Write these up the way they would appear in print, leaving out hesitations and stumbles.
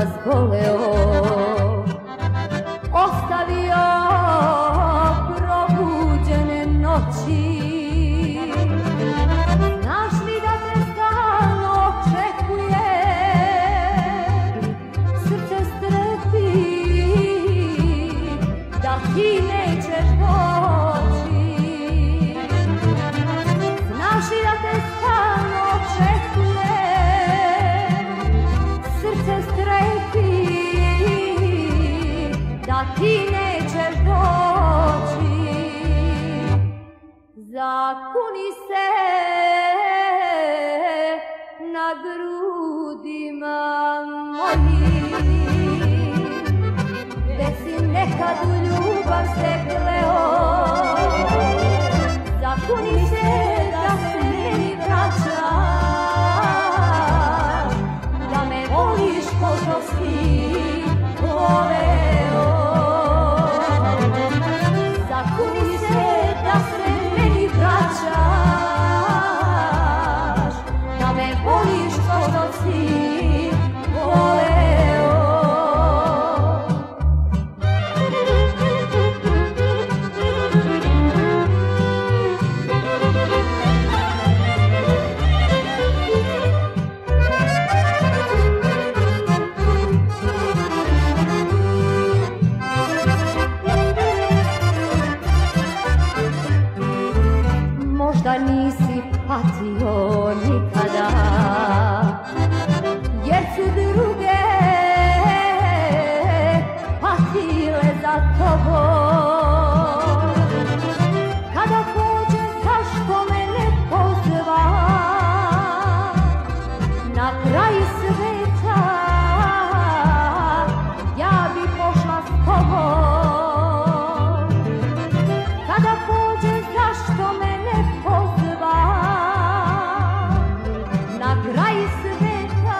razboleo, ostavio probuđene noći. Znaš li da te stalno očekuje, srce strepi da ti nećeš doći. Znaš li da te stalno očekuje, srce strepi da ti nećeš doći. Zakuni se na grudima mojim, gde si nekad u ljubav se kleo. Zakuni se da se meni vraćaš, da me voliš ko što si voleo. Zakuni se da se meni vraćaš, da me voliš ko što si voleo. Možda nisi patio nikada, jer su druge patile za tobom. Kada pođe, zašto me ne pozva na kraj sveta, ja bi pošla s tobom. Kada pođe, zašto me ne pozva na kraj sveta,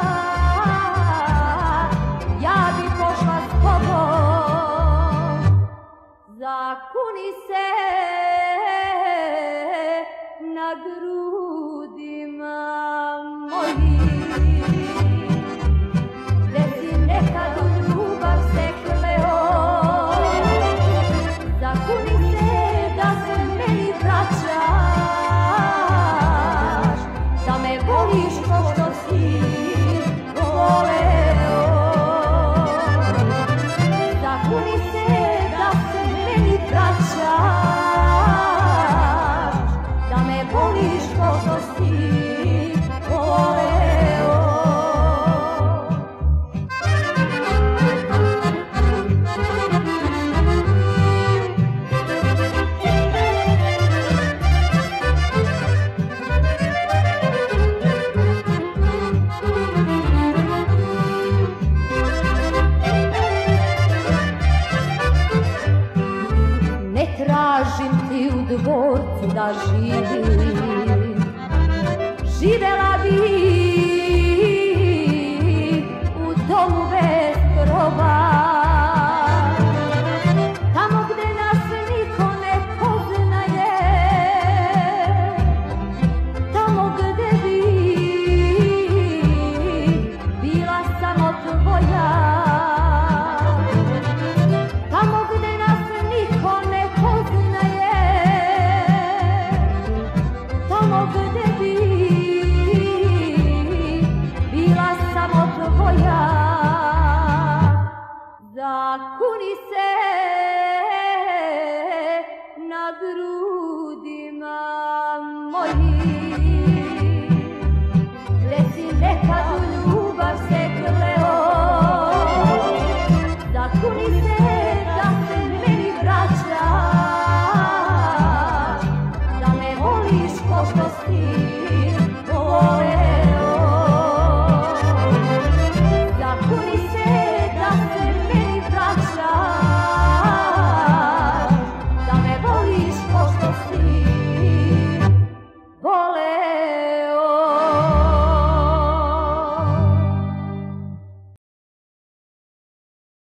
ja bi pošla s tobom. Zakuni se na grudima mojim, gde si nekad u ljubav se kleo. Zakuni se da se meni vraćaš, da me voliš ko što si voleo. Zakuni se da se meni vraćaš, da me voliš ko što si voleo. Ne tražim ti u dvorcu da živim, živela bi u domu bez groba, tamo gde nas niko ne poznaje, tamo gde bi bila samo tvoja, tamo gde nas niko ne poznaje, tamo gde bi bila samo tvoja. Zakuni se na grudima